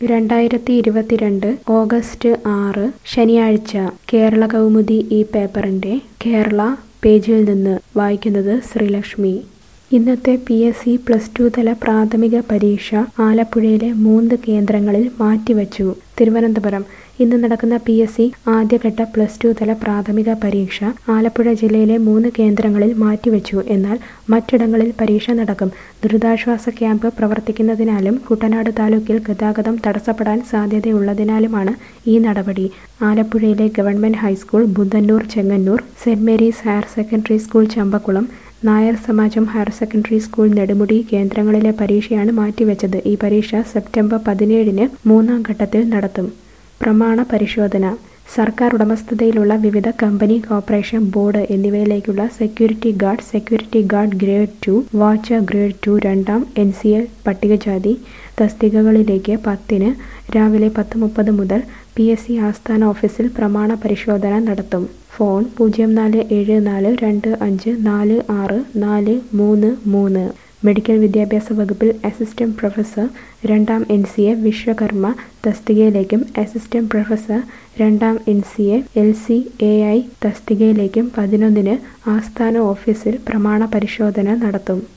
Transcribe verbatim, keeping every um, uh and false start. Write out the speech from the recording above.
രണ്ടായിരത്തി ഇരുപത്തിരണ്ട് ഓഗസ്റ്റ് ആറ് ശനിയാഴ്ച കേരള കൗമുദി ഈ പേപ്പറിന്റെ കേരള പേജിൽ നിന്ന് വായിക്കുന്നത് ശ്രീലക്ഷ്മി. ഇന്നത്തെ P S C plus two തല പ്രാഥമിക പരീക്ഷ ആലപ്പുഴയിലെ മൂന്ന് കേന്ദ്രങ്ങളിൽ മാറ്റിവച്ചു. തിരുവനന്തപുരം ഇന്ന് നടക്കുന്ന പി എസ് സി ആദ്യഘട്ട പ്ലസ് ടു തല പ്രാഥമിക പരീക്ഷ ആലപ്പുഴ ജില്ലയിലെ മൂന്ന് കേന്ദ്രങ്ങളിൽ മാറ്റിവച്ചു. എന്നാൽ മറ്റിടങ്ങളിൽ പരീക്ഷ നടക്കും. ദുരിതാശ്വാസ ക്യാമ്പ് പ്രവർത്തിക്കുന്നതിനാലും കുട്ടനാട് താലൂക്കിൽ ഗതാഗതം തടസ്സപ്പെടാൻ സാധ്യതയുള്ളതിനാലുമാണ് ഈ നടപടി. ആലപ്പുഴയിലെ ഗവൺമെന്റ് ഹൈസ്കൂൾ, ബുദ്ധന്നൂർ, ചെങ്ങന്നൂർ, സെന്റ് Mary's higher secondary school Champakulam, Nair Samajam higher secondary school Nedumudi കേന്ദ്രങ്ങളിലെ പരീക്ഷയാണ് മാറ്റിവെച്ചത്. ഈ പരീക്ഷ സെപ്റ്റംബർ പതിനേഴിന് മൂന്നാം ഘട്ടത്തിൽ നടത്തും. പ്രമാണ പരിശോധന. സർക്കാർ ഉടമസ്ഥതയിലുള്ള വിവിധ കമ്പനി, കോർപ്പറേഷൻ, ബോർഡ് എന്നിവയിലേക്കുള്ള security guard, security guard grade two, watcher grade two, രണ്ടാം എൻ സി എ പട്ടികജാതി തസ്തികകളിലേക്ക് പത്തിന് രാവിലെ പത്ത് മുപ്പത് മുതൽ പി എസ് സി ആസ്ഥാന ഓഫീസിൽ പ്രമാണ പരിശോധന നടത്തും. ഫോൺ പൂജ്യം നാല് ഏഴ് നാല് രണ്ട് അഞ്ച് നാല് ആറ് നാല് മൂന്ന് മൂന്ന്. മെഡിക്കൽ വിദ്യാഭ്യാസ വകുപ്പിൽ അസിസ്റ്റന്റ് പ്രൊഫസർ രണ്ടാം എൻ സി എ വിശ്വകർമ്മ തസ്തികയിലേക്കും അസിസ്റ്റന്റ് പ്രൊഫസർ രണ്ടാം N C A L C A I തസ്തികയിലേക്കും പതിനൊന്നിന് ആസ്ഥാന ഓഫീസിൽ പ്രമാണ പരിശോധന നടത്തും.